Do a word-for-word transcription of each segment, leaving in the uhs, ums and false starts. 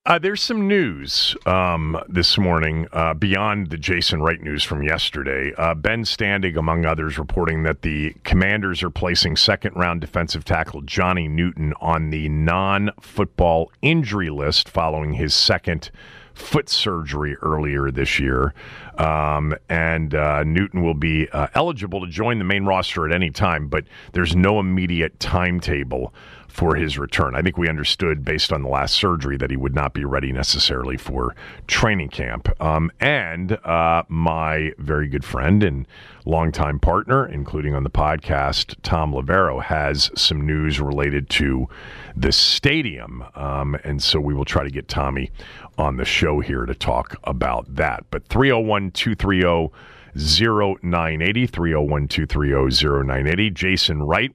Uh, there's some news um, this morning uh, beyond the Jason Wright news from yesterday. Uh, Ben Standig, among others, reporting that the Commanders are placing second-round defensive tackle Johnny Newton on the non-football injury list following his second foot surgery earlier this year. Um, and uh, Newton will be uh, eligible to join the main roster at any time, but there's no immediate timetable for his return. I think we understood based on the last surgery that he would not be ready necessarily for training camp. Um, and uh, my very good friend and longtime partner, including on the podcast, Tom Lavero, has some news related to the stadium. Um, and so we will try to get Tommy on the show here to talk about that. But three oh one, two three oh, oh nine eight oh, three oh one, two three oh, oh nine eight oh, Jason Wright,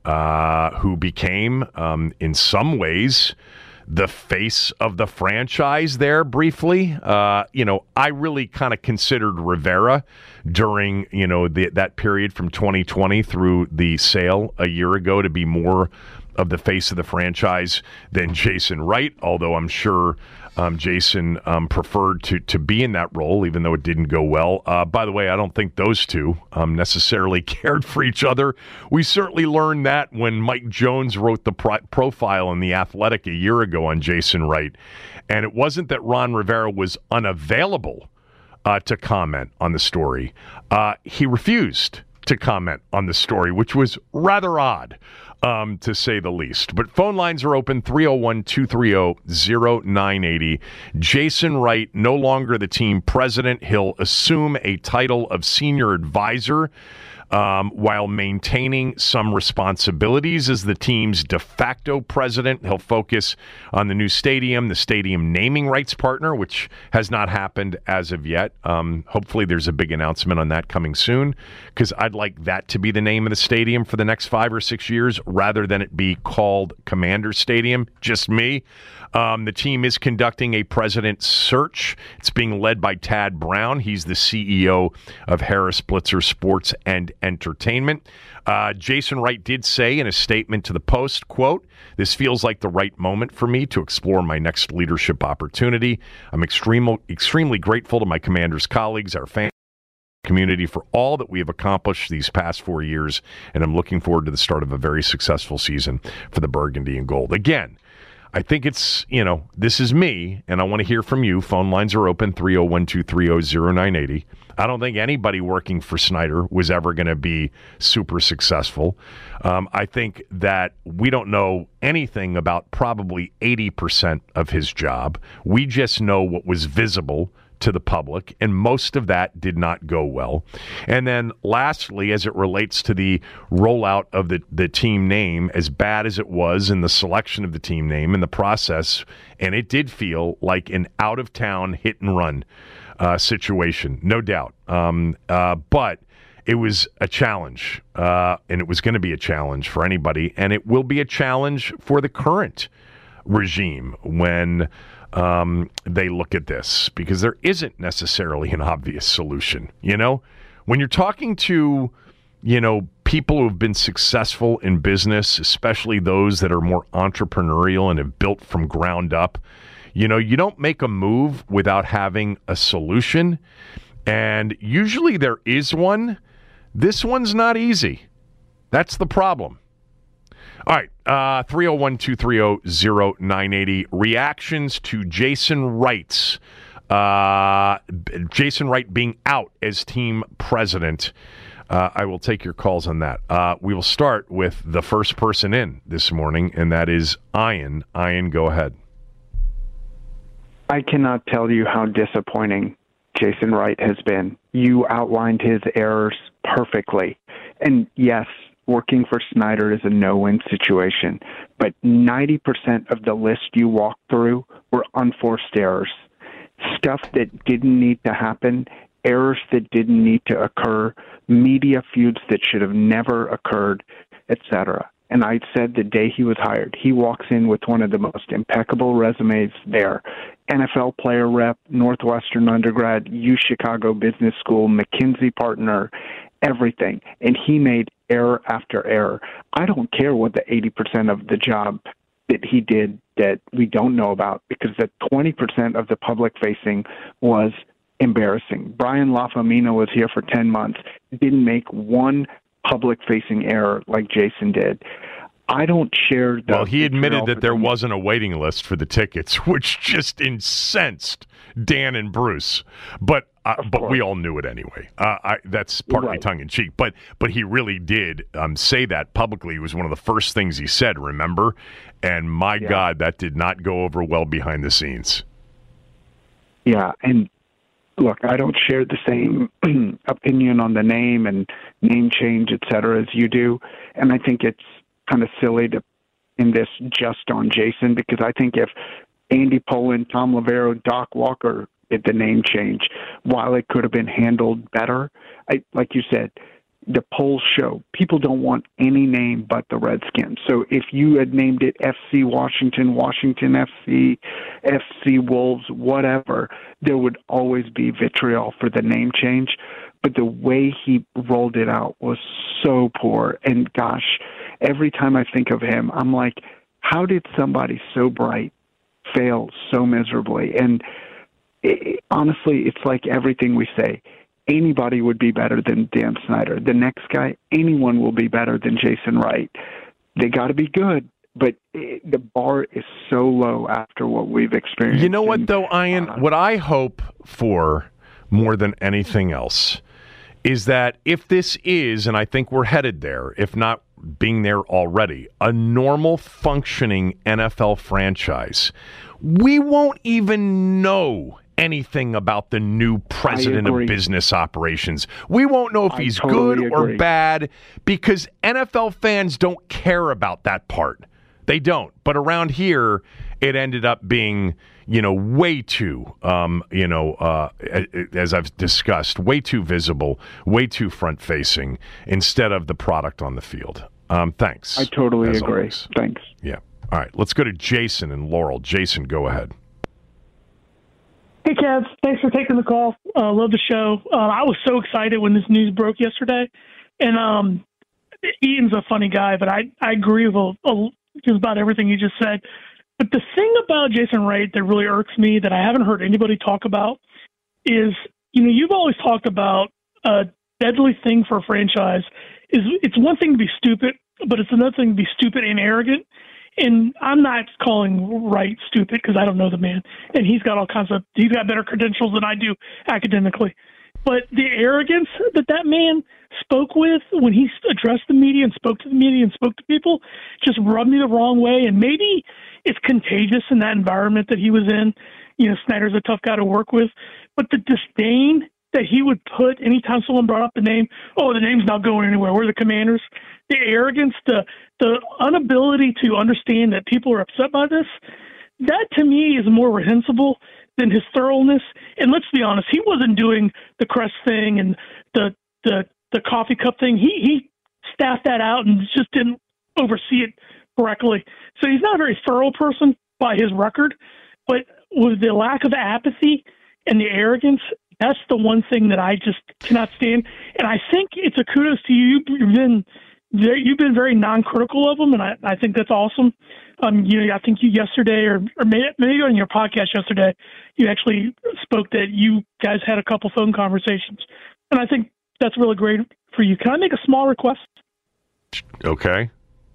Uh, who became, um, in some ways, the face of the franchise there briefly. Uh, you know, I really kind of considered Rivera during, you know, the, that period from twenty twenty through the sale a year ago to be more of the face of the franchise than Jason Wright, although I'm sure um, Jason um, preferred to, to be in that role, even though it didn't go well. Uh, by the way, I don't think those two um, necessarily cared for each other. We certainly learned that when Mike Jones wrote the pro- profile in The Athletic a year ago on Jason Wright. And it wasn't that Ron Rivera was unavailable uh, to comment on the story. Uh, he refused to comment on the story, which was rather odd. Um, to say the least. But phone lines are open, three oh one, two three oh, oh nine eight oh. Jason Wright, no longer the team president. He'll assume a title of senior advisor um, while maintaining some responsibilities as the team's de facto president. He'll focus on the new stadium, the stadium naming rights partner, which has not happened as of yet. Um, hopefully there's a big announcement on that coming soon, because I'd like that to be the name of the stadium for the next five or six years rather than it be called Commander Stadium. Just me. Um, the team is conducting a president search. It's being led by Tad Brown. He's the C E O of Harris Blitzer Sports and Entertainment. Uh, Jason Wright did say in a statement to the Post, quote, "This feels like the right moment for me to explore my next leadership opportunity. I'm extremely, extremely grateful to my Commanders colleagues, our fans, community for all that we have accomplished these past four years, and I'm looking forward to the start of a very successful season for the Burgundy and Gold." Again, I think it's, you know, this is me, and I want to hear from you. Phone lines are open, three oh one, two three oh, oh nine eight oh. I don't think anybody working for Snyder was ever going to be super successful. Um, I think that we don't know anything about probably eighty percent of his job. We just know what was visible to the public, and most of that did not go well. And then lastly, as it relates to the rollout of the, the team name, as bad as it was in the selection of the team name and the process, and it did feel like an out-of-town hit-and-run uh, situation, no doubt. Um, uh, but it was a challenge, uh, and it was going to be a challenge for anybody, and it will be a challenge for the current regime when Um, they look at this, because there isn't necessarily an obvious solution. You know, when you're talking to, you know, people who have been successful in business, especially those that are more entrepreneurial and have built from ground up, you know, you don't make a move without having a solution. And usually there is one. This one's not easy. That's the problem. All right, uh, three oh one, two three oh, oh nine eight oh. Reactions to Jason Wright's, uh, Jason Wright being out as team president. Uh, I will take your calls on that. Uh, we will start with the first person in this morning, and that is Ian. Ian, go ahead. I cannot tell you how disappointing Jason Wright has been. You outlined his errors perfectly. And yes, working for Snyder is a no-win situation, but ninety percent of the list you walked through were unforced errors. Stuff that didn't need to happen, errors that didn't need to occur, media feuds that should have never occurred, et cetera. And I said the day he was hired, he walks in with one of the most impeccable resumes there. N F L player rep, Northwestern undergrad, U Chicago Business School, McKinsey partner, everything. And he made error after error. I don't care what the eighty percent of the job that he did that we don't know about, because the twenty percent of the public facing was embarrassing. Brian Lafemina was here for ten months, didn't make one public-facing error like Jason did. I don't share the... Well, he admitted that there wasn't a waiting list for the tickets, which just incensed Dan and Bruce. But uh, but we all knew it anyway. Uh, I, that's partly right. tongue-in-cheek. But but he really did um, say that publicly. It was one of the first things he said, remember? And my yeah. God, that did not go over well behind the scenes. Yeah, and look, I don't share the same opinion on the name and name change, et cetera, as you do. And I think it's kind of silly to in this just on Jason, because I think if Andy Pollin, Tom Lavero, Doc Walker did the name change, while it could have been handled better, I, like you said, the polls show people don't want any name but the Redskins. So if you had named it F C Washington, Washington F C, F C Wolves, whatever, there would always be vitriol for the name change. But the way he rolled it out was so poor. And gosh, every time I think of him, I'm like, how did somebody so bright fail so miserably? And it, honestly, it's like everything we say. Anybody would be better than Dan Snyder. The next guy, anyone will be better than Jason Wright. They got to be good, but it, the bar is so low after what we've experienced. You know what, and, though, Ian? Uh, what I hope for more than anything else is that if this is, and I think we're headed there, if not being there already, a normal functioning N F L franchise, we won't even know anything about the new president of business operations. We won't know if I he's totally good or agree. bad, because N F L fans don't care about that part. They don't. But around here, it ended up being, you know, way too, um, you know, uh, as I've discussed, way too visible, way too front-facing, instead of the product on the field. Um, thanks. I totally agree. Always. Thanks. Yeah. All right. Let's go to Jason and Laurel. Jason, go ahead. Hey, Kev. Thanks for taking the call. Uh, love the show. Uh, I was so excited when this news broke yesterday. And um, Ian's a funny guy, but I, I agree with a, a, just about everything you just said. But the thing about Jason Wright that really irks me that I haven't heard anybody talk about is, you know, you've always talked about a deadly thing for a franchise is it's one thing to be stupid, but it's another thing to be stupid and arrogant. And I'm not calling Wright stupid because I don't know the man, and he's got all kinds of he's got better credentials than I do academically. But the arrogance that that man spoke with when he addressed the media and spoke to the media and spoke to people just rubbed me the wrong way. And maybe it's contagious in that environment that he was in. You know, Snyder's a tough guy to work with, but the disdain that he would put anytime someone brought up the name, oh, the name's not going anywhere, we're the Commanders. The arrogance, the the inability to understand that people are upset by this, that to me is more reprehensible than his thoroughness. And let's be honest, he wasn't doing the crest thing and the the, the coffee cup thing. He he staffed that out and just didn't oversee it correctly. So he's not a very thorough person by his record, but with the lack of apathy and the arrogance, that's the one thing that I just cannot stand. And I think it's a kudos to you. You've been you've been very non-critical of them, and I, I think that's awesome. Um, you know, I think you yesterday, or, or maybe, maybe on your podcast yesterday, you actually spoke that you guys had a couple phone conversations, and I think that's really great for you. Can I make a small request? Okay.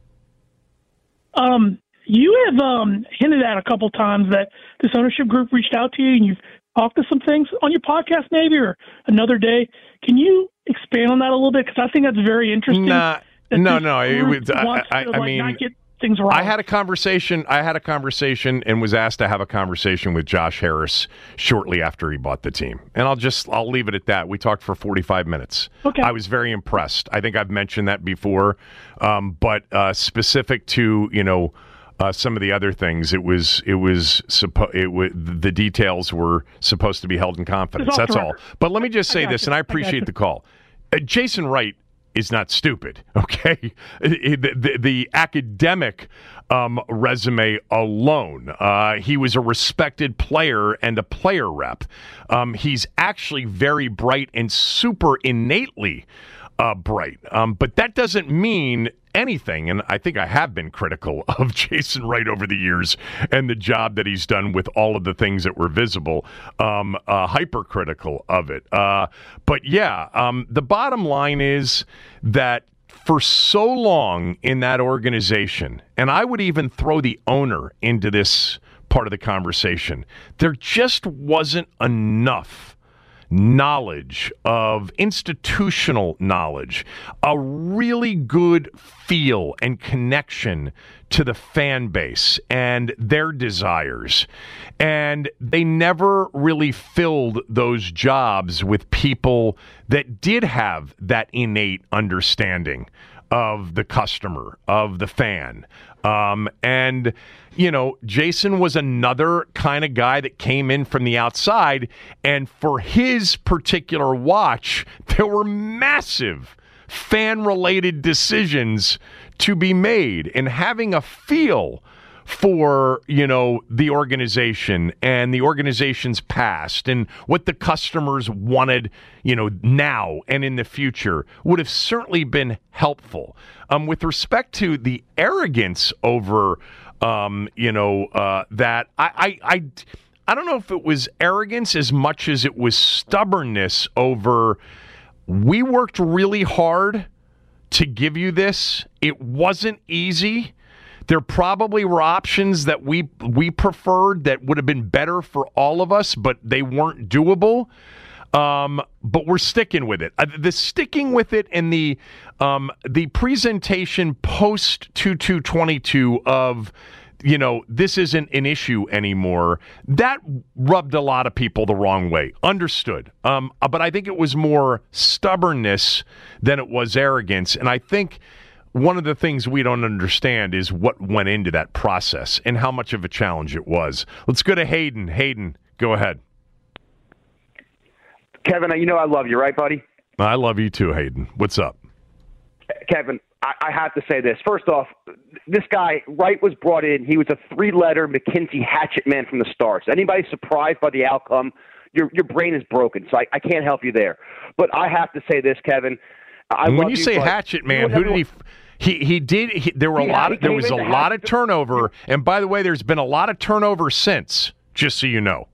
Um, you have um, hinted at a couple times that this ownership group reached out to you, and you've talked to some things on your podcast, maybe, or another day. Can you expand on that a little bit? Because I think that's very interesting. Nah. No, no. It was, I, I, to, I like, mean, not get things wrong. I had a conversation. I had a conversation and was asked to have a conversation with Josh Harris shortly after he bought the team. And I'll just I'll leave it at that. We talked for forty-five minutes. Okay. I was very impressed. I think I've mentioned that before, um, but uh, specific to you know uh, some of the other things, it was it was suppo- it was the details were supposed to be held in confidence. That's all. But let me just say this, you. and I appreciate I the call. Uh, Jason Wright is not stupid, okay? The, the, the academic um, resume alone, uh, he was a respected player and a player rep. Um, he's actually very bright and super innately uh, bright. Um, but that doesn't mean anything, and I think I have been critical of Jason Wright over the years and the job that he's done with all of the things that were visible, um, uh, hypercritical of it. Uh, but yeah, um, the bottom line is that for so long in that organization, and I would even throw the owner into this part of the conversation, there just wasn't enough knowledge of institutional knowledge, a really good feel and connection to the fan base and their desires. And they never really filled those jobs with people that did have that innate understanding of the customer, of the fan. Um, and, you know, Jason was another kind of guy that came in from the outside, and for his particular watch, there were massive fan-related decisions to be made, and having a feel for, you know, the organization and the organization's past and what the customers wanted, you know, now and in the future would have certainly been helpful. Um, with respect to the arrogance over, um, you know, uh, that I, I, I, I don't know if it was arrogance as much as it was stubbornness over, we worked really hard to give you this. It wasn't easy. There probably were options that we we preferred that would have been better for all of us, but they weren't doable. Um, but we're sticking with it. Uh, the sticking with it and the um, the presentation post two two twenty-two of, you know, this isn't an issue anymore, that rubbed a lot of people the wrong way. Understood. Um, but I think it was more stubbornness than it was arrogance. And I think one of the things we don't understand is what went into that process and how much of a challenge it was. Let's go to Hayden. Hayden, go ahead. Kevin, you know I love you, right, buddy? I love you too, Hayden. What's up? Kevin, I, I have to say this. First off, this guy, Wright, was brought in. He was a three-letter McKinsey hatchet man from the start. So anybody surprised by the outcome, your your brain is broken. So I, I can't help you there. But I have to say this, Kevin. I when love you you, say hatchet man, who did he... He he did. He, there were a yeah, lot. Of, there was a lot of turnover, and by the way, there's been a lot of turnover since. Just so you know,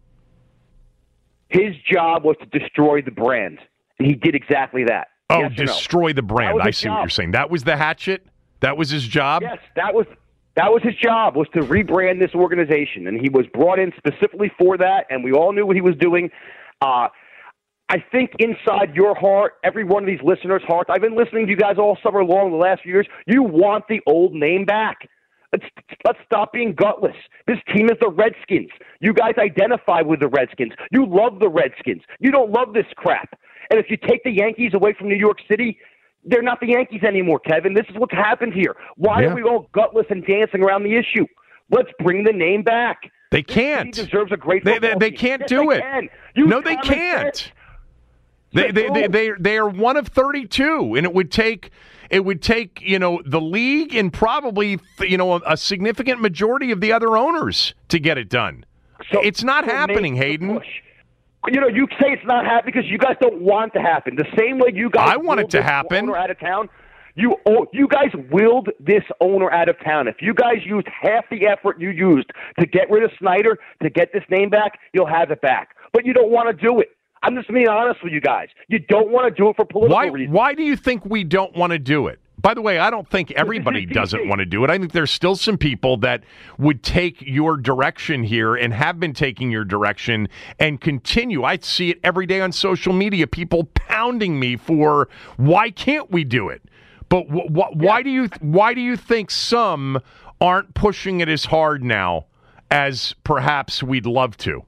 his job was to destroy the brand, and he did exactly that. Oh, yes destroy no? the brand. I see job. what you're saying. That was the hatchet. That was his job. Yes, that was that was his job. Was to rebrand this organization, and he was brought in specifically for that. And we all knew what he was doing. Uh, I think inside your heart, every one of these listeners' hearts, I've been listening to you guys all summer long the last few years, you want the old name back. Let's, let's stop being gutless. This team is the Redskins. You guys identify with the Redskins. You love the Redskins. You don't love this crap. And if you take the Yankees away from New York City, they're not the Yankees anymore, Kevin. This is what's happened here. Why yeah. are we all gutless and dancing around the issue? Let's bring the name back. They can't. He deserves a great They, they, they can't yes, do they it. Can. You no, they can't. They they, they they they are one of thirty-two, and it would take it would take you know the league and probably you know a, a significant majority of the other owners to get it done. So, it's not so happening, Hayden. Push. You know, you say it's not happening because you guys don't want it to happen. The same way you guys I want it to happen. Owner out of town. You you guys willed this owner out of town. If you guys used half the effort you used to get rid of Snyder, to get this name back, you'll have it back. But you don't want to do it. I'm just being honest with you guys. You don't want to do it for political why, reasons. Why do you think we don't want to do it? By the way, I don't think everybody doesn't want to do it. I think there's still some people that would take your direction here and have been taking your direction and continue. I see it every day on social media, people pounding me for why can't we do it? But wh- wh- why yeah. do you why do you think some aren't pushing it as hard now as perhaps we'd love to?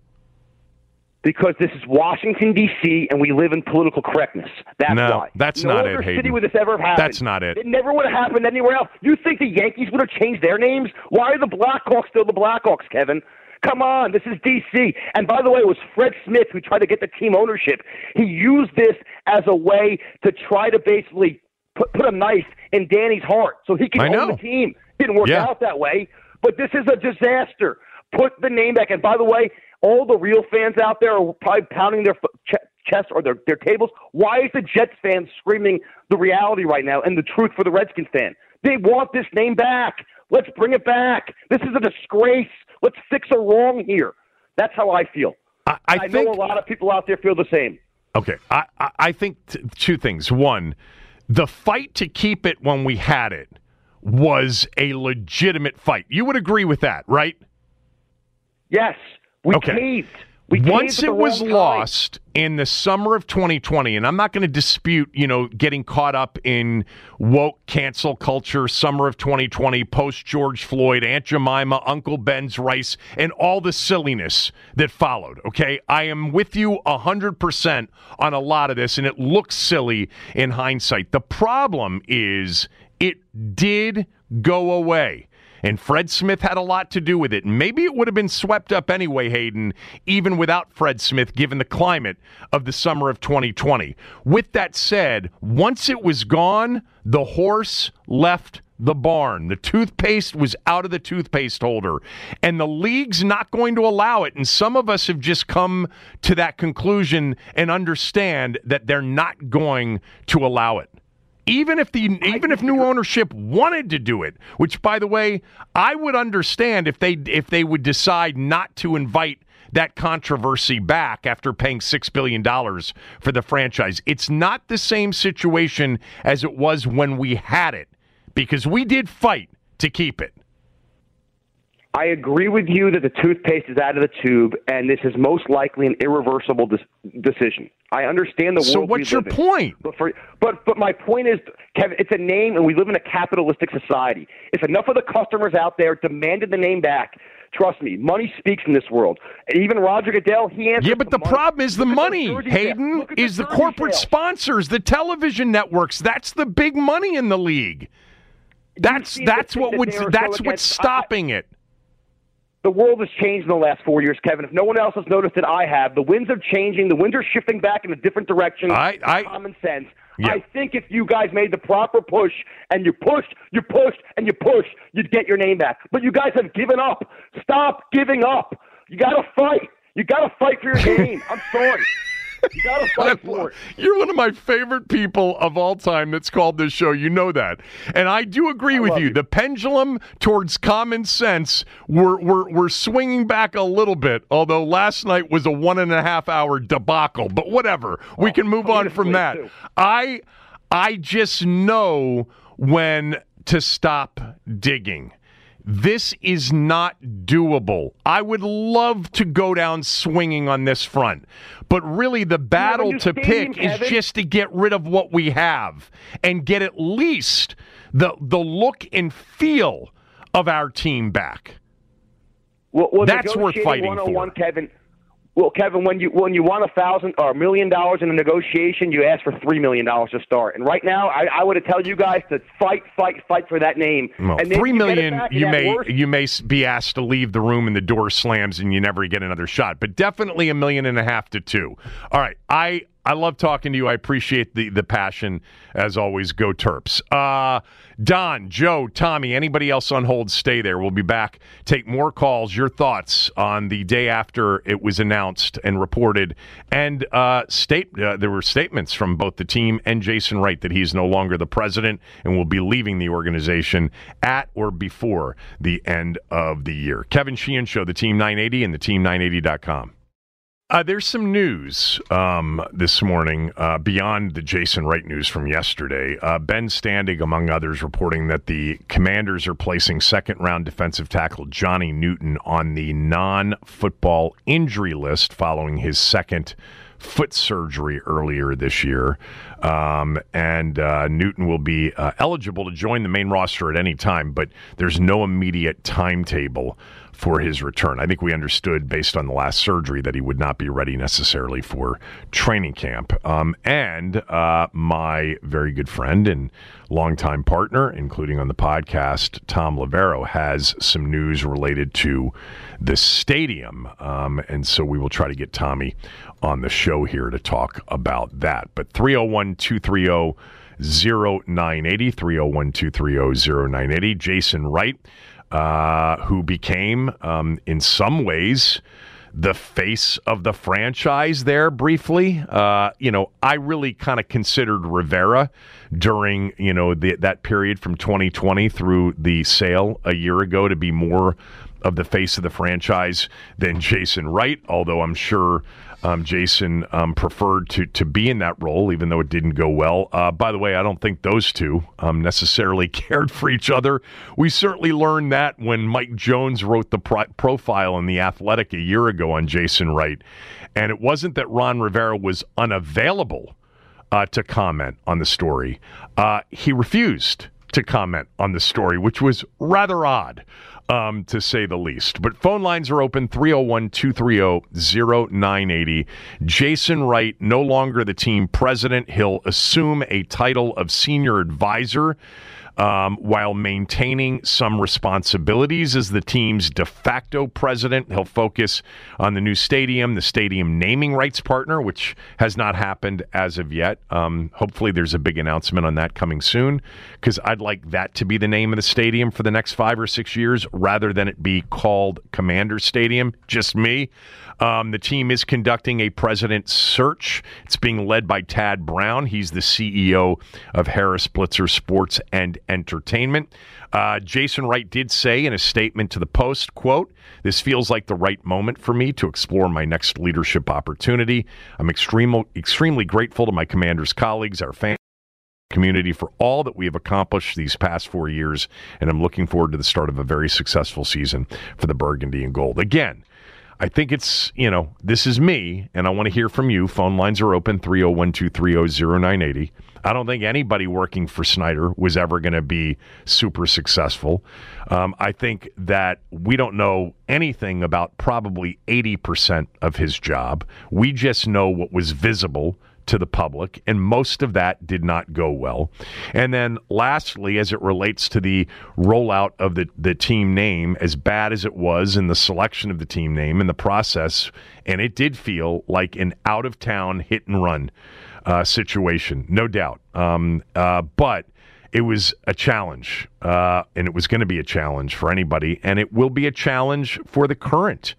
Because this is Washington, D C, and we live in political correctness. That's no, why. that's no not other it, Hayden. city would this ever have happened. That's not it. It never would have happened anywhere else. You think the Yankees would have changed their names? Why are the Blackhawks still the Blackhawks, Kevin? Come on, this is D C. And by the way, it was Fred Smith who tried to get the team ownership. He used this as a way to try to basically put, put a knife in Danny's heart so he can I own know. the team. Didn't work yeah. out that way. But this is a disaster. Put the name back. And by the way, all the real fans out there are probably pounding their ch- chest or their, their tables. Why is the Jets fan screaming the reality right now and the truth for the Redskins fan? They want this name back. Let's bring it back. This is a disgrace. Let's fix a wrong here. That's how I feel. I, I, I think, know a lot of people out there feel the same. Okay, I, I, I think t- two things. One, the fight to keep it when we had it was a legitimate fight. You would agree with that, right? Yes. We okay. caved. We Once caved it was time. lost in the summer of twenty twenty, and I'm not going to dispute, you know, getting caught up in woke cancel culture, summer of twenty twenty, post George Floyd, Aunt Jemima, Uncle Ben's rice, and all the silliness that followed, okay? I am with you one hundred percent on a lot of this, and it looks silly in hindsight. The problem is it did go away. And Fred Smith had a lot to do with it. Maybe it would have been swept up anyway, Hayden, even without Fred Smith, given the climate of the summer of twenty twenty. With that said, once it was gone, the horse left the barn. The toothpaste was out of the toothpaste holder. And the league's not going to allow it. And some of us have just come to that conclusion and understand that they're not going to allow it. Even if the even if new ownership wanted to do it, which, by the way, I would understand if they if they would decide not to invite that controversy back after paying six billion dollars for the franchise. It's not the same situation as it was when we had it, because we did fight to keep it. I agree with you that the toothpaste is out of the tube, and this is most likely an irreversible de- decision. I understand the world. So what's your in. point? But, for, but but my point is, Kevin, it's a name, and we live in a capitalistic society. If enough of the customers out there demanded the name back, trust me, money speaks in this world. And even Roger Goodell, he answered. Yeah, but the money. problem is the Look money, the Hayden, is the, the corporate sales. sponsors, the television networks. That's the big money in the league. That's that's what would that's so what's stopping I, it. The world has changed in the last four years, Kevin. If no one else has noticed it, I have. The winds are changing. The winds are shifting back in a different direction. I, I, common sense. Yeah. I think if you guys made the proper push and you pushed, you pushed, and you pushed, you'd get your name back. But you guys have given up. Stop giving up. You got to fight. You got to fight for your game. I'm sorry. You gotta fight for it. You're one of my favorite people of all time that's called this show. You know that. And I do agree I with you. you. The pendulum towards common sense, we're, we're, we're swinging back a little bit, although last night was a one and a half hour debacle. But whatever. We oh, can move on from that. Too. I, I just know when to stop digging. This is not doable. I would love to go down swinging on this front. But really, the battle to pick is just to get rid of what we have and get at least the the look and feel of our team back. Well, well, that's worth fighting one oh one, for. Kevin. Well, Kevin, when you when you want a thousand or a million dollars in a negotiation, you ask for three million dollars to start. And right now, I, I would tell you guys to fight, fight, fight for that name. Well, and three million, back, you may worse. you may be asked to leave the room and the door slams and you never get another shot. But definitely a million and a half to two. All right, I. I love talking to you. I appreciate the, the passion, as always. Go Terps. Uh, Don, Joe, Tommy, anybody else on hold, stay there. We'll be back. Take more calls, your thoughts on the day after it was announced and reported. And uh, state uh, there were statements from both the team and Jason Wright that he's no longer the president and will be leaving the organization at or before the end of the year. Kevin Sheehan Show, the Team nine eighty and the team nine eighty dot com. Uh, there's some news um, this morning uh, beyond the Jason Wright news from yesterday. Uh, Ben Standig, among others, reporting that the Commanders are placing second-round defensive tackle Johnny Newton on the non-football injury list following his second foot surgery earlier this year. Um, and uh, Newton will be uh, eligible to join the main roster at any time, but there's no immediate timetable for his return. I think we understood based on the last surgery that he would not be ready necessarily for training camp. Um, and uh, my very good friend and longtime partner, including on the podcast, Tom Lavero, has some news related to the stadium. Um, and so we will try to get Tommy on the show here to talk about that. But three oh one, two three oh, oh nine eight oh, three oh one, two three oh, oh nine eight oh, Jason Wright, Uh, who became, um, in some ways, the face of the franchise there briefly. Uh, you know, I really kind of considered Rivera during, you know, the, that period from twenty twenty through the sale a year ago to be more of the face of the franchise than Jason Wright, although I'm sure um, Jason um, preferred to to be in that role, even though it didn't go well. Uh, by the way, I don't think those two um, necessarily cared for each other. We certainly learned that when Mike Jones wrote the pro- profile in The Athletic a year ago on Jason Wright. And it wasn't that Ron Rivera was unavailable uh, to comment on the story. Uh, he refused to comment on the story, which was rather odd. Um, to say the least. But phone lines are open, three oh one, two three oh, oh nine eight oh. Jason Wright, no longer the team president. He'll assume a title of senior advisor um, while maintaining some responsibilities as the team's de facto president. He'll focus on the new stadium, the stadium naming rights partner, which has not happened as of yet. Um, hopefully there's a big announcement on that coming soon, because I'd like that to be the name of the stadium for the next five or six years rather than it be called Commander Stadium. Just me. Um, the team is conducting a president search. It's being led by Tad Brown. He's the C E O of Harris Blitzer Sports and Entertainment. Uh, Jason Wright did say in a statement to the Post, quote, "This feels like the right moment for me to explore my next leadership opportunity. I'm extremely, extremely grateful to my Commanders colleagues, our fans, community for all that we have accomplished these past four years, and I'm looking forward to the start of a very successful season for the Burgundy and Gold." Again, I think it's, you know, this is me, and I want to hear from you. Phone lines are open, three oh one, two three oh, oh nine eight oh. I don't think anybody working for Snyder was ever going to be super successful. Um, I think that we don't know anything about probably eighty percent of his job. We just know what was visible to the public, and most of that did not go well. And then lastly, as it relates to the rollout of the, the team name, as bad as it was in the selection of the team name in the process, and it did feel like an out-of-town hit-and-run uh, situation, no doubt. Um, uh, but it was a challenge, uh, and it was going to be a challenge for anybody, and it will be a challenge for the current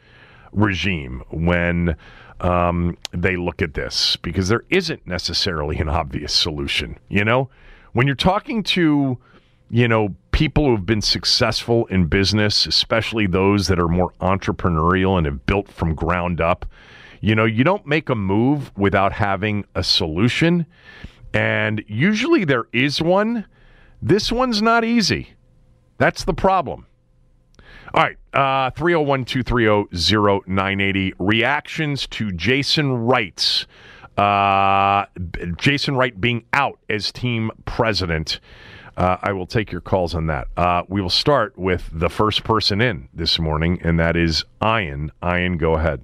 regime when Um, they look at this, because there isn't necessarily an obvious solution. You know, when you're talking to, you know, people who have been successful in business, especially those that are more entrepreneurial and have built from ground up, you know, you don't make a move without having a solution. And usually there is one. This one's not easy. That's the problem. All right, uh, three oh one, two three oh, oh nine eight oh. Reactions to Jason Wright's, uh, Jason Wright being out as team president. Uh, I will take your calls on that. Uh, we will start with the first person in this morning, and that is Ian. Ian, go ahead.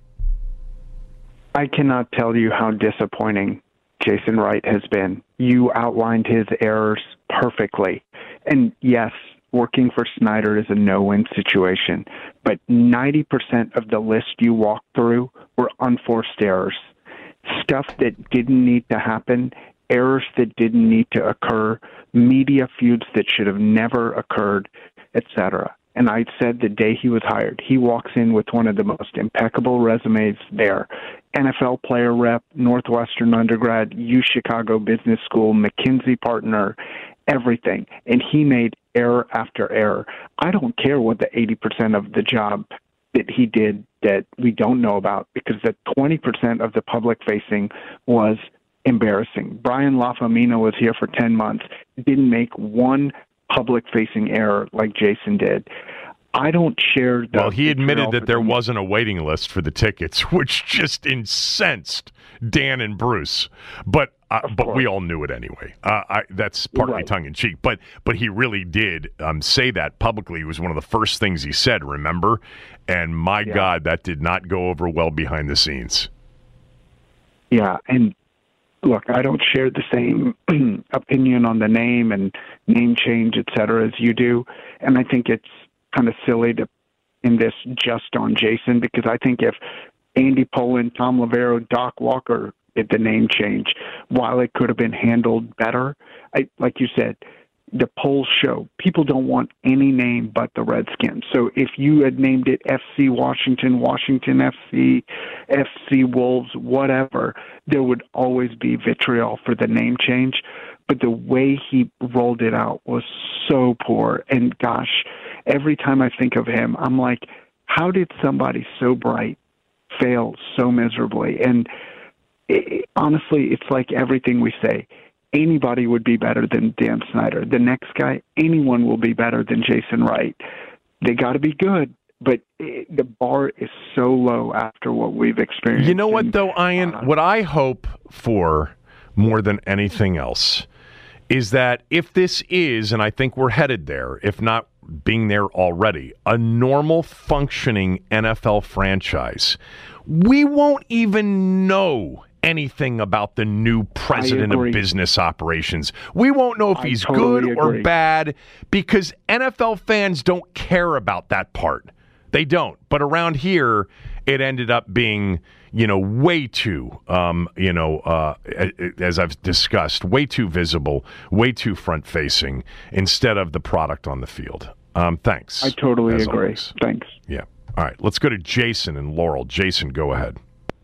I cannot tell you how disappointing Jason Wright has been. You outlined his errors perfectly. And yes, working for Snyder is a no-win situation, but ninety percent of the list you walked through were unforced errors. Stuff that didn't need to happen, errors that didn't need to occur, media feuds that should have never occurred, et cetera. And I said the day he was hired, he walks in with one of the most impeccable resumes there. N F L player rep, Northwestern undergrad, U Chicago Business School, McKinsey partner, everything. And he made error after error. I don't care what the eighty percent of the job that he did that we don't know about, because the twenty percent of the public-facing was embarrassing. Brian LaFamina was here for ten months, didn't make one public-facing error like Jason did. I don't share the... Well, he admitted that there wasn't a waiting list for the tickets, which just incensed Dan and Bruce. But uh, but we all knew it anyway. Uh, I, that's partly right. tongue-in-cheek. But but he really did um, say that publicly. It was one of the first things he said, remember? And my yeah. God, that did not go over well behind the scenes. Yeah, and look, I don't share the same opinion on the name and name change, et cetera, as you do. And I think it's kind of silly to in this just on Jason, because I think if Andy Pollin, Tom Lavero, Doc Walker did the name change, while it could have been handled better, I, like you said, the polls show people don't want any name but the Redskins. So if you had named it F C Washington, Washington F C, F C Wolves, whatever, there would always be vitriol for the name change. But the way he rolled it out was so poor. And gosh, every time I think of him, I'm like, how did somebody so bright fail so miserably? And it, honestly, it's like everything we say. Anybody would be better than Dan Snyder. The next guy, anyone will be better than Jason Wright. They got to be good, but it, the bar is so low after what we've experienced. You know what, and, though, Ian? Uh, what I hope for more than anything else is that if this is, and I think we're headed there, if not being there already, a normal functioning N F L franchise, we won't even know anything about the new president of business operations. We won't know if I he's totally good or agree. bad because N F L fans don't care about that part. They don't. But around here, it ended up being, you know, way too, um, you know, uh, as I've discussed, way too visible, way too front-facing instead of the product on the field. Um, thanks. I totally as agree. always. Thanks. Yeah. All right. Let's go to Jason and Laurel. Jason, go ahead.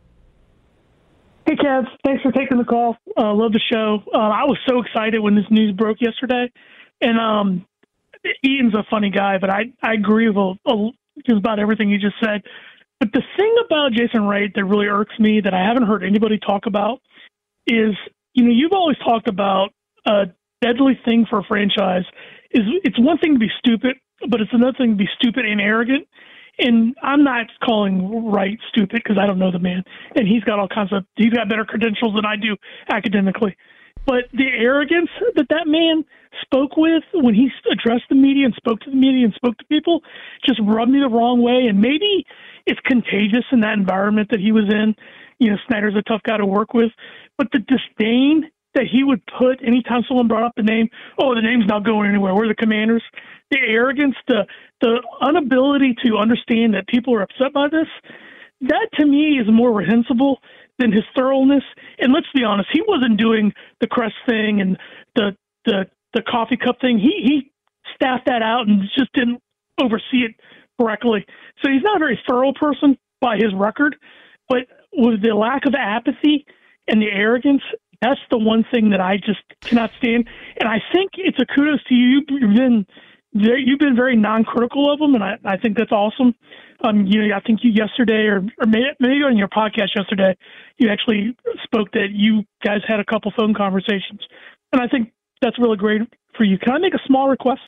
Hey, Cavs. Thanks for taking the call. Uh, love the show. Uh, I was so excited when this news broke yesterday. And um, Ian's a funny guy, but I, I agree with a, a, just about everything you just said. But the thing about Jason Wright that really irks me that I haven't heard anybody talk about is, you know, you've always talked about a deadly thing for a franchise is it's one thing to be stupid, but it's another thing to be stupid and arrogant. And I'm not calling Wright stupid because I don't know the man. And he's got all kinds of, he's got better credentials than I do academically. But the arrogance that that man spoke with when he addressed the media and spoke to the media and spoke to people just rubbed me the wrong way. And maybe it's contagious in that environment that he was in. You know, Snyder's a tough guy to work with. But the disdain that he would put anytime someone brought up the name, oh, the name's not going anywhere, we're the Commanders. The arrogance, the the inability to understand that people are upset by this, that to me is more reprehensible than his thoroughness. And let's be honest, he wasn't doing the crest thing and the the, the coffee cup thing. He he staffed that out and just didn't oversee it correctly. So he's not a very thorough person by his record. But with the lack of apathy and the arrogance, that's the one thing that I just cannot stand. And I think it's a kudos to you. You've been you've been very non-critical of him, and I, I think that's awesome. Um, you know, I think you yesterday, or, or maybe, maybe on your podcast yesterday, you actually spoke that you guys had a couple phone conversations, and I think that's really great for you. Can I make a small request?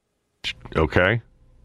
Okay.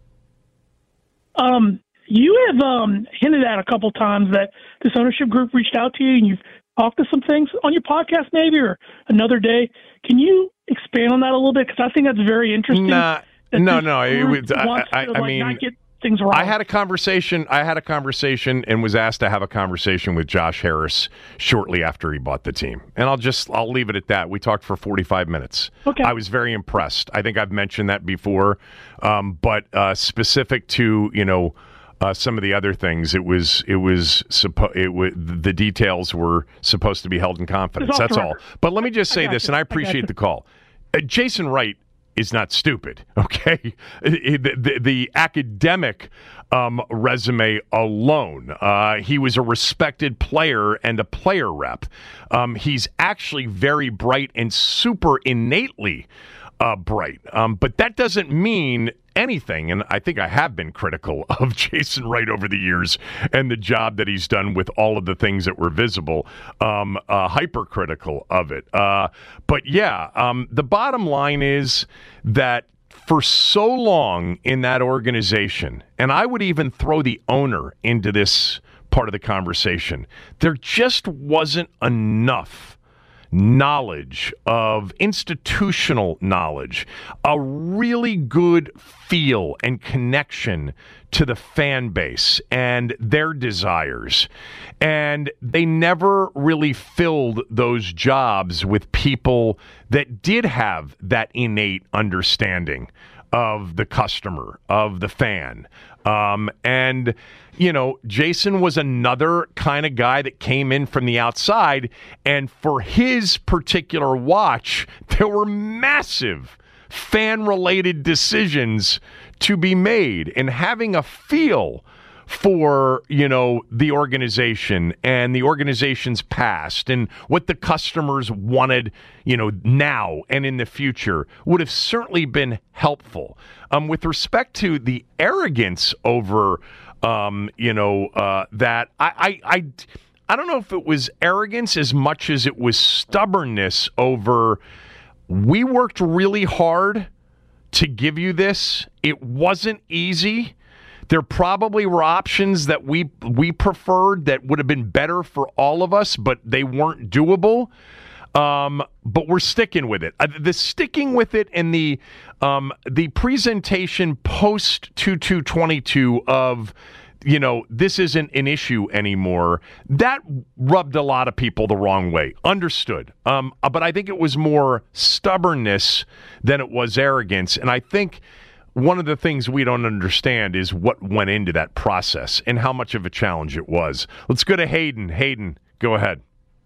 Um, you have um, hinted at a couple times that this ownership group reached out to you, and you've talked to some things on your podcast, maybe, or another day. Can you expand on that a little bit? Because I think that's very interesting. Nah. No, no. It was, I, I, to, I like, mean, not get things wrong. I had a conversation. I had a conversation and was asked to have a conversation with Josh Harris shortly after he bought the team. And I'll just I'll leave it at that. We talked for forty-five minutes. Okay. I was very impressed. I think I've mentioned that before, um, but uh, specific to you know uh, some of the other things, it was it was suppo- it was the details were supposed to be held in confidence. That's all. But let me just say this, and I appreciate the call. Uh, Jason Wright is not stupid, okay? The, the, the academic um, resume alone, uh, he was a respected player and a player rep. Um, he's actually very bright and super innately uh, bright. Um, but that doesn't mean anything, and I think I have been critical of Jason Wright over the years and the job that he's done with all of the things that were visible, um, uh, hypercritical of it. Uh, but yeah, um, the bottom line is that for so long in that organization, and I would even throw the owner into this part of the conversation, there just wasn't enough knowledge of institutional knowledge, a really good feel and connection to the fan base and their desires. And they never really filled those jobs with people that did have that innate understanding of the customer, of the fan. Um, and, you know, Jason was another kind of guy that came in from the outside, and for his particular watch, there were massive fan-related decisions to be made, and having a feel for, you know, the organization and the organization's past and what the customers wanted, you know, now and in the future would have certainly been helpful. Um, with respect to the arrogance over, um, you know, uh, that I, I, I, I don't know if it was arrogance as much as it was stubbornness over, we worked really hard to give you this. It wasn't easy. There probably were options that we we preferred that would have been better for all of us, but they weren't doable. Um, but we're sticking with it. Uh, the sticking with it and the um, the presentation post two two twenty-two of, you know, this isn't an issue anymore, that rubbed a lot of people the wrong way. Understood. Um, but I think it was more stubbornness than it was arrogance. And I think one of the things we don't understand is what went into that process and how much of a challenge it was. Let's go to Hayden. Hayden, go ahead.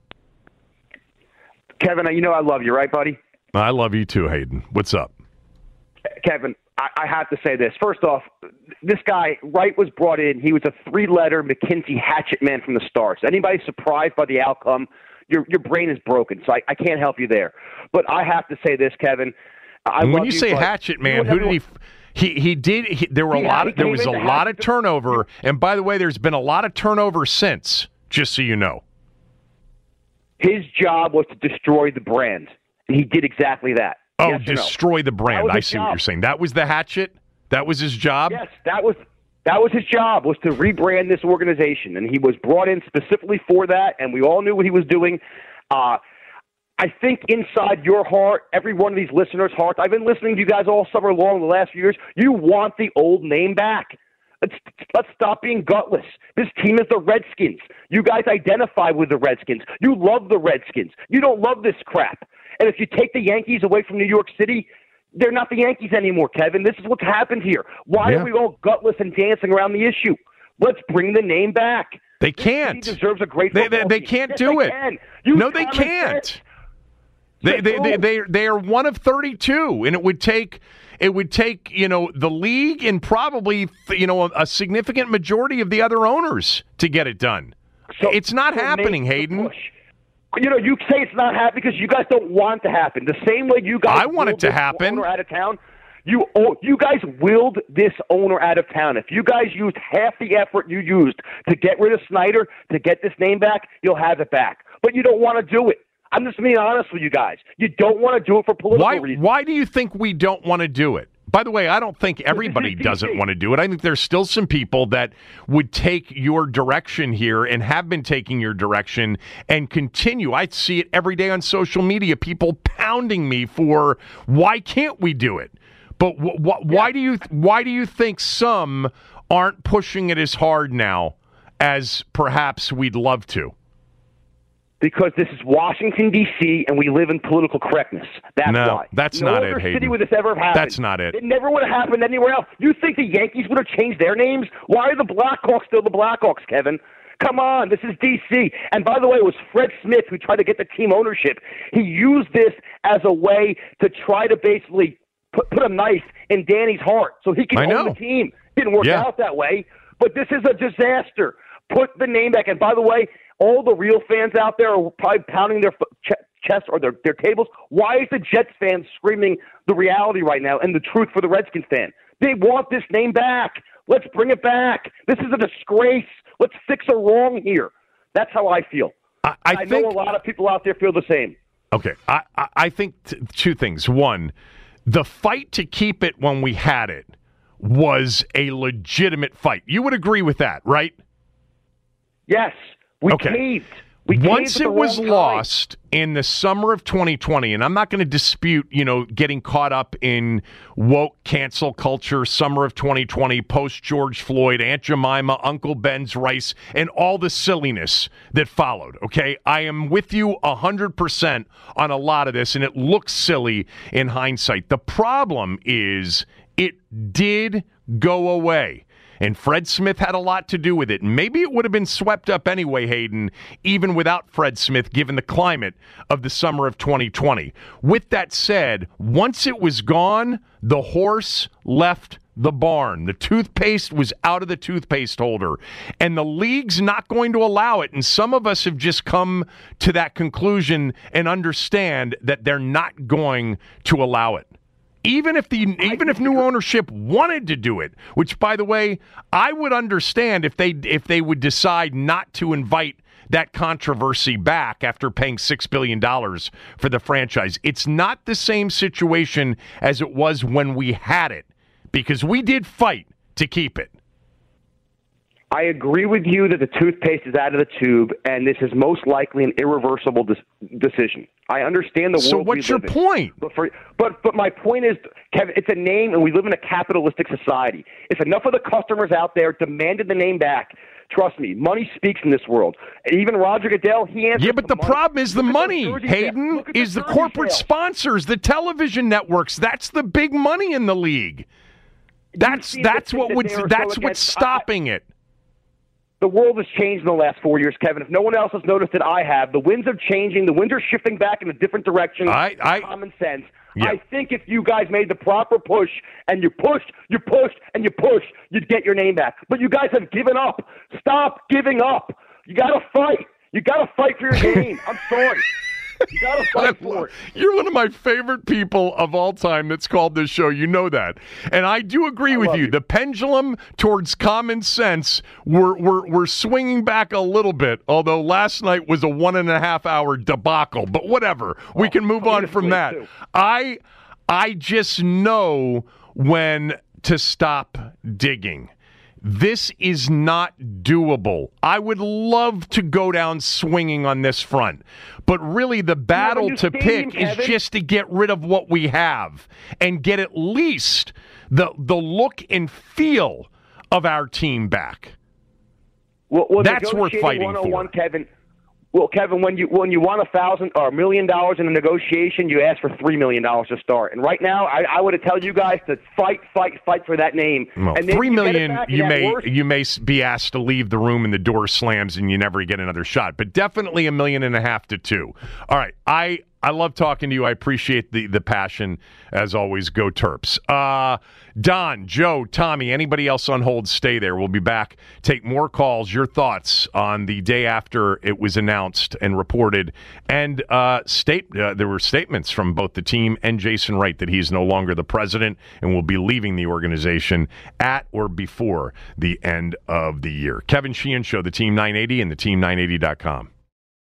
Kevin, you know I love you, right, buddy? I love you too, Hayden. What's up? Kevin, I, I have to say this. First off, this guy, Wright, was brought in. He was a three-letter McKinsey hatchet man from the start. So anybody surprised by the outcome, your your brain is broken. So I, I can't help you there. But I have to say this, Kevin. I when love you say hatchet man, who did he? He he did. He, there were a Yeah, lot. he Of, there came was a in to lot have of to- turnover. And by the way, there's been a lot of turnover since. Just so you know, His job was to destroy the brand, and he did exactly that. oh, Yes or no? destroy the That brand. was I his see what job. you're saying. That was the hatchet. That was his job. Yes, that was that was his job, was to rebrand this organization, and he was brought in specifically for that. And we all knew what he was doing. Uh, I think inside your heart, every one of these listeners' hearts, I've been listening to you guys all summer long the last few years. You want the old name back. Let's let's stop being gutless. This team is the Redskins. You guys identify with the Redskins. You love the Redskins. You don't love this crap. And if you take the Yankees away from New York City, they're not the Yankees anymore, Kevin. This is what's happened here. Why Yeah. are we all gutless and dancing around the issue? Let's bring the name back. They This can't. city deserves a great They, football they, they team. can't Yes, do they it. can. Use No, they common can't. sense. They they, they Yes, they they are one of thirty-two, and it would take it would take you know the league and probably you know a, a significant majority of the other owners to get it done. So- it's not so happening, make the Hayden. push. You know, you say it's not happening because you guys don't want it to happen. The same way you guys I want it willed to this happen. owner out of town. You you guys willed this owner out of town. If you guys used half the effort you used to get rid of Snyder, to get this name back, you'll have it back. But you don't want to do it. I'm just being honest with you guys. You don't want to do it for political Why reasons. why do you think we don't want to do it? By the way, I don't think everybody D C. doesn't want to do it. I think there's still some people that would take your direction here and have been taking your direction and continue. I see it every day on social media, people pounding me for why can't we do it? But wh- wh- why do you why do you think some aren't pushing it as hard now as perhaps we'd love to? Because this is Washington, D C, and we live in political correctness. That's No, why. that's no not other it, city Hayden. would this ever have happened. That's not it. It never would have happened anywhere else. You think the Yankees would have changed their names? Why are the Blackhawks still the Blackhawks, Kevin? Come on, this is D C. And by the way, it was Fred Smith who tried to get the team ownership. He used this as a way to try to basically put, put a knife in Danny's heart so he could I own know. the team. Didn't work Yeah. out that way. But this is a disaster. Put the name back. And by the way, all the real fans out there are probably pounding their fo- ch- chest or their, their tables. Why is the Jets fan screaming the reality right now and the truth for the Redskins fan? They want this name back. Let's bring it back. This is a disgrace. Let's fix a wrong here. That's how I feel. I, I, I think know a lot of people out there feel the same. Okay, I, I, I think t- two things. One, the fight to keep it when we had it was a legitimate fight. You would agree with that, right? Yes, we Okay. caved. We caved Once at the it was wrong time. lost in the summer of twenty twenty, and I'm not going to dispute, you know, getting caught up in woke cancel culture, summer of twenty twenty, post George Floyd, Aunt Jemima, Uncle Ben's rice, and all the silliness that followed. Okay, I am with you one hundred percent on a lot of this, and it looks silly in hindsight. The problem is it did go away. And Fred Smith had a lot to do with it. Maybe it would have been swept up anyway, Hayden, even without Fred Smith, given the climate of the summer of twenty twenty. With that said, once it was gone, the horse left the barn. The toothpaste was out of the toothpaste holder. And the league's not going to allow it. And some of us have just come to that conclusion and understand that they're not going to allow it. Even if the even if new ownership wanted to do it, which, by the way, I would understand if they if they would decide not to invite that controversy back after paying six billion dollars for the franchise. It's not the same situation as it was when we had it, because we did fight to keep it. I agree with you that the toothpaste is out of the tube, and this is most likely an irreversible de- decision. I understand the world. So what's your point? But, for, but but my point is, Kevin, it's a name, and we live in a capitalistic society. If enough of the customers out there demanded the name back, trust me, money speaks in this world. Even Roger Goodell, he answers. Yeah, but the money. problem is the Look money, the Hayden, is the, the corporate sales. sponsors, the television networks. That's the big money in the league. That's that's what would that's what's stopping it. The world has changed in the last four years, Kevin. If no one else has noticed it, I have. The winds are changing. The winds are shifting back in a different direction. I, I, common sense. Yeah. I think if you guys made the proper push and you pushed, you pushed, and you pushed, you'd get your name back. But you guys have given up. Stop giving up. You got to fight. You got to fight for your game. I'm sorry. You gotta fight for it. You're one of my favorite people of all time that's called this show. You know that. And I do agree I with you. you. The pendulum towards common sense, we're, we're, we're swinging back a little bit, although last night was a one and a half hour debacle. But whatever. Oh, we can move on from that. Too. I, I just know when to stop digging. This is not doable. I would love to go down swinging on this front. But really, the battle to pick is just to get rid of what we have and get at least the the look and feel of our team back. Well, well, that's worth fighting for. for. Kevin. Well, Kevin, when you when you want a thousand or a million dollars in a negotiation, you ask for three million dollars to start. And right now, I, I would tell you guys to fight, fight, fight for that name. Well, and three million, back, you may worse. you may be asked to leave the room and the door slams and you never get another shot. But definitely a million and a half to two. All right, I. I love talking to you. I appreciate the, the passion. As always, go Terps. Uh, Don, Joe, Tommy, anybody else on hold, stay there. We'll be back. Take more calls, your thoughts on the day after it was announced and reported. And uh, state uh, there were statements from both the team and Jason Wright that he's no longer the president and will be leaving the organization at or before the end of the year. Kevin Sheehan Show, the Team nine eighty and the team nine eighty dot com.